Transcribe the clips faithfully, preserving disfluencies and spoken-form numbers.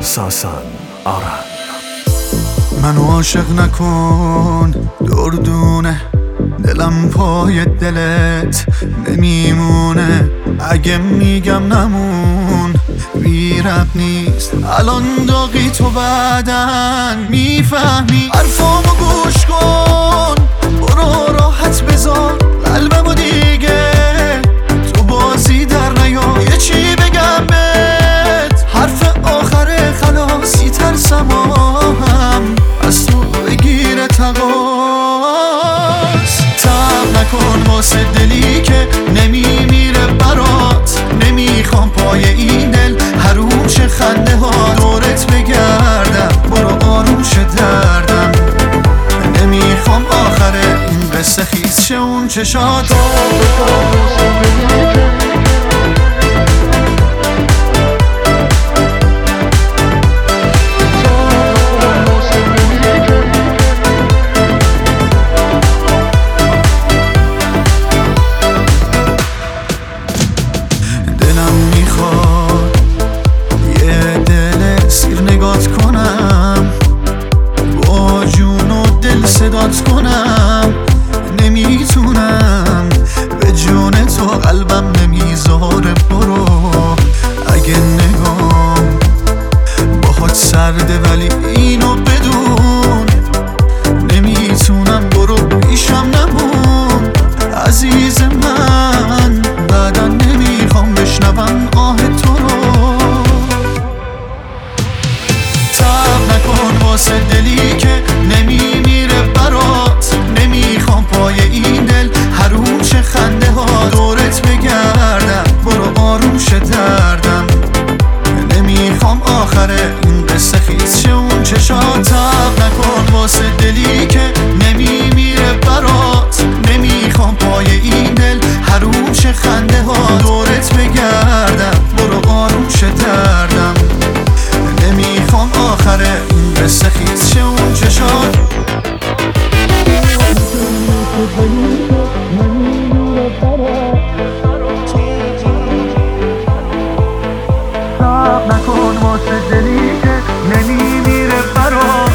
ساسان آرن. منو عاشق نکن دردونه، دلم پای دلت نمیمونه. اگه میگم نمون بی رب نیست، الان داغی تو بعدن میفهمی. حرفامو گوش کن، برو راحت بذار قلبمو دیگه تو بازی در نیا. یه چی بگم بهت، حرف آخر خلاصی ترسم هم از تو بگیره تقاس. تب نکن واسه دلی که نمیمیره برات، نمیخوام پای این دل حروم شه خنده ها دورت بگردم. برو آروم شه دردم، نمیخوام آخر این قصه خیز شه اون چشات. صدات کنم نمیتونم، به جون تو قلبم نمیذاره. برو اگه نگام باهات سرده ولی اینو بدون نمیتونم. برو پیشم نمون عزیز من، بعدا نمیخوام بشنوم آه تو رو. تب نکن واسه دلی که نمیمیره برات، نمیخوام پای این دل حروم شه خنده ها دورت بگردم. برو آروم شه دردم، نمیخوام آخر این قصه خیز شه اون چشات. تب نکن واسه دلی که نمیمیره برات، نمیخوام پای این دل حروم شه خنده ها دورت بگردم. برو آروم شه دردم، نمیخوام آخر این قصه خیز شه اون چشات. تب نکن واسه دلی که نمیمیره برات،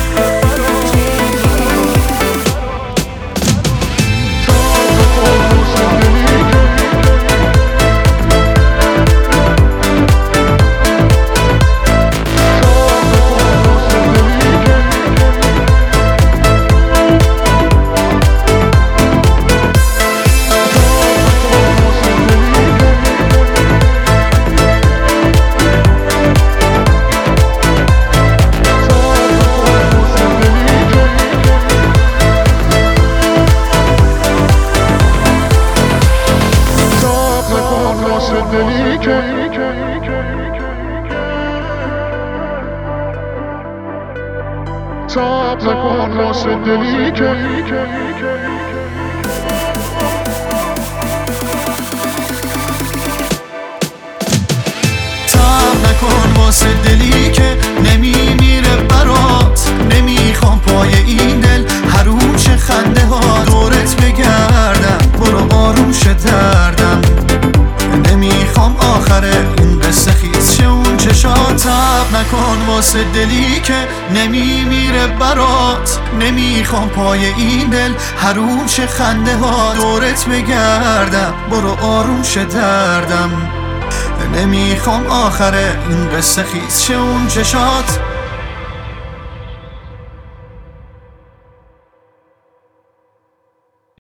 تاب نکن واسه دلی که تاب نکن واسه دلی که نمیمیره برات، نمیخوام پای این دل حروم شه خنده ها دورت بگردم. برو آروم شه دردم، نمیخوام آخر این قصه خیز شه اون چشات. تب نکن واسه دلی که نمیمیره برات، نمیخوام پای این دل حروم شه خنده ها دورت بگردم. برو آروم شه دردم، نمیخوام آخر این قصه خیز شه اون چشات.